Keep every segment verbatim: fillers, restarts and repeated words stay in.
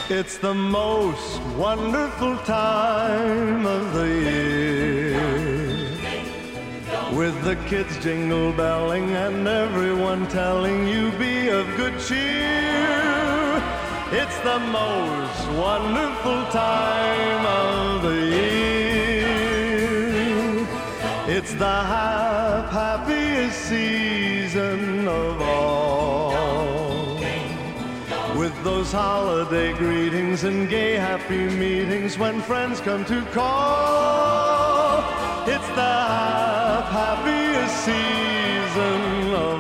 It's the most wonderful time of the year, with the kids jingle belling and everyone telling you be of good cheer. It's the most wonderful time of the year. It's the hap- happiest season of all, with those holiday greetings and gay happy meetings when friends come to call. It's the hap- happiest season of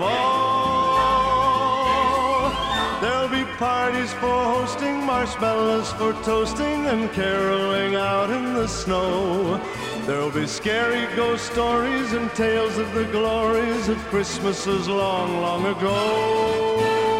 all. There'll be parties for hosting, marshmallows for toasting, and caroling out in the snow. There'll be scary ghost stories and tales of the glories of Christmases long, long ago.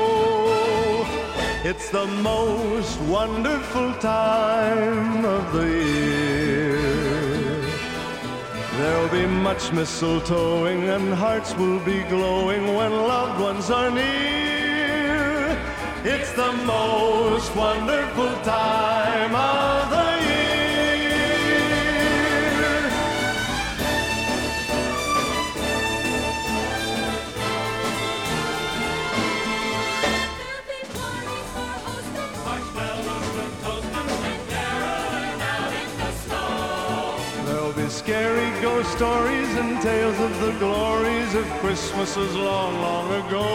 It's the most wonderful time of the year. There'll be much mistletoeing and hearts will be glowing when loved ones are near. It's the most wonderful time of the year. Scary ghost stories and tales of the glories of Christmases long, long ago.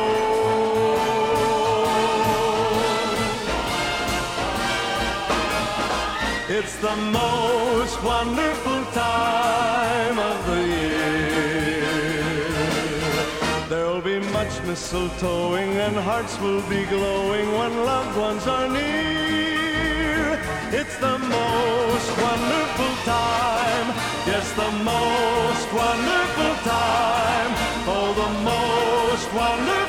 It's the most wonderful time of the year. There'll be much mistletoeing and hearts will be glowing when loved ones are near. It's the most wonderful time. Yes, the most wonderful time. Oh, the most wonderful